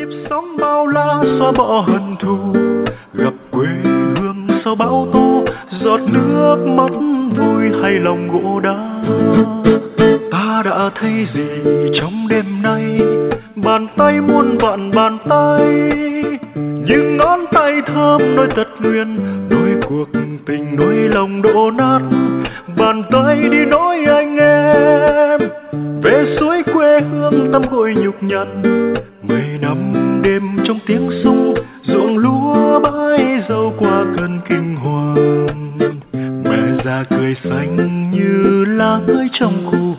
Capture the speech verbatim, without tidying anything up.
sóng bao la xóa bỏ hận thù, gặp quê hương sau bão tố, giọt nước mắt vui hay lòng gỗ đá. Ta đã thấy gì trong đêm nay, bàn tay muôn vạn bàn tay, những ngón tay thơm nối tật nguyền, nối cuộc tình nối lòng đổ nát. Bàn tay đi nói anh em về suối quê hương tắm gội nhục nhằn, mười năm đêm trong tiếng súng, ruộng lúa bãi dâu qua cơn kinh hoàng. Mẹ già cười xanh như lá mới trong khu